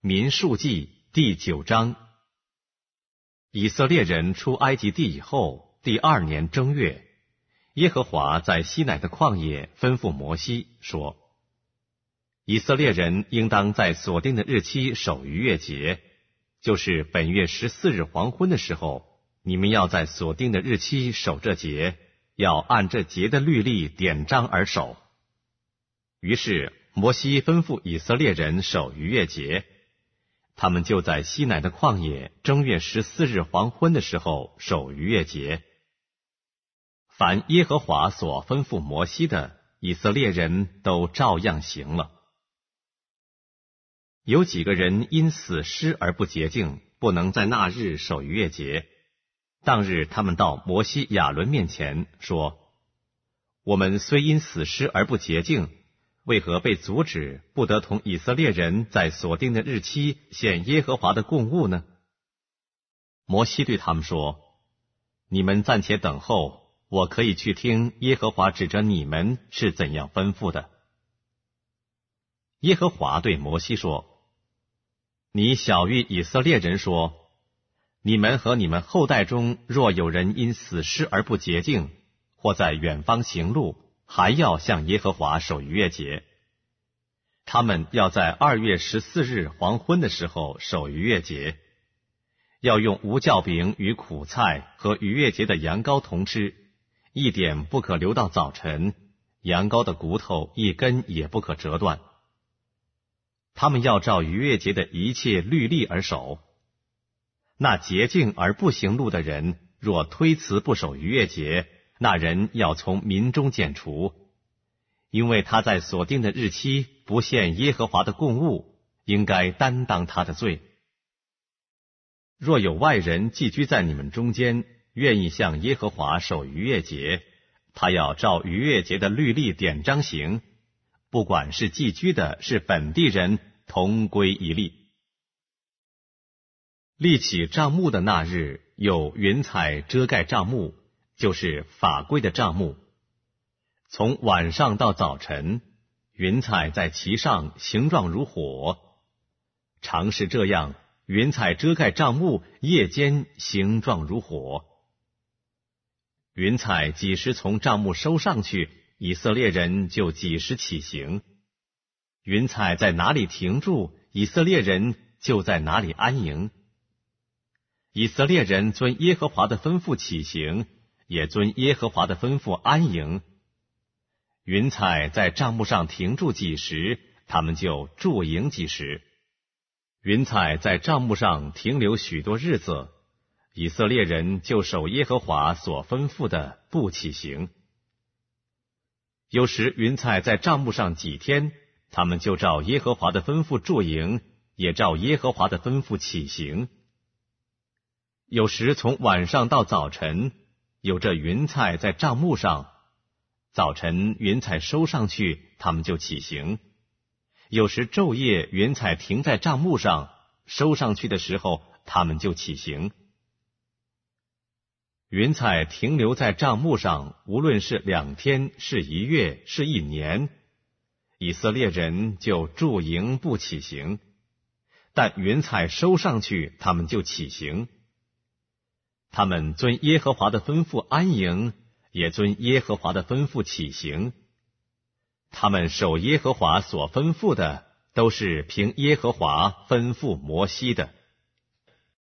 民数记第9章。以色列人出埃及地以后，第2年正月，耶和华在西乃的旷野吩咐摩西说：以色列人应当在所定的日期守逾越节，就是本月14日黄昏的时候，你们要在所定的日期守这节，要按这节的律例典章而守。于是摩西吩咐以色列人守逾越节，他们就在西乃的旷野正月14日黄昏的时候守逾越节。凡耶和华所吩咐摩西的，以色列人都照样行了。有几个人因死尸而不洁净，不能在那日守逾越节。当日他们到摩西亚伦面前说：我们虽因死尸而不洁净，为何被阻止不得同以色列人在所定的日期献耶和华的供物呢？摩西对他们说：你们暂且等候，我可以去听耶和华指着你们是怎样吩咐的。耶和华对摩西说：你晓谕以色列人说，你们和你们后代中若有人因死尸而不洁净，或在远方行路，还要向耶和华守逾越节。他们要在2月14日黄昏的时候守逾越节，要用无酵饼与苦菜和逾越节的羊羔同吃，一点不可留到早晨，羊羔的骨头一根也不可折断。他们要照逾越节的一切律例而守。那洁净而不行路的人，若推辞不守逾越节，那人要从民中剪除，因为他在所定的日期不献耶和华的供物，应该担当他的罪。若有外人寄居在你们中间，愿意向耶和华守逾越节，他要照逾越节的律例典章行，不管是寄居的，是本地人，同归一例。立起帐幕的那日，有云彩遮盖帐幕，就是法规的帐幕。从晚上到早晨，云彩在其上，形状如火。常是这样，云彩遮盖帐幕，夜间形状如火。云彩几时从帐幕收上去，以色列人就几时起行。云彩在哪里停住，以色列人就在哪里安营。以色列人遵耶和华的吩咐起行，也遵耶和华的吩咐安营。云彩在帐幕上停住几时，他们就驻营几时。云彩在帐幕上停留许多日子，以色列人就守耶和华所吩咐的，不起行。有时云彩在帐幕上几天，他们就照耶和华的吩咐驻营，也照耶和华的吩咐起行。有时从晚上到早晨，有这云彩在帐幕上，早晨云彩收上去，他们就起行。有时昼夜云彩停在帐幕上，收上去的时候，他们就起行。云彩停留在帐幕上，无论是2天，是1月，是1年，以色列人就驻营不起行。但云彩收上去，他们就起行。他们遵耶和华的吩咐安营，也遵耶和华的吩咐起行。他们守耶和华所吩咐的，都是凭耶和华吩咐摩西的。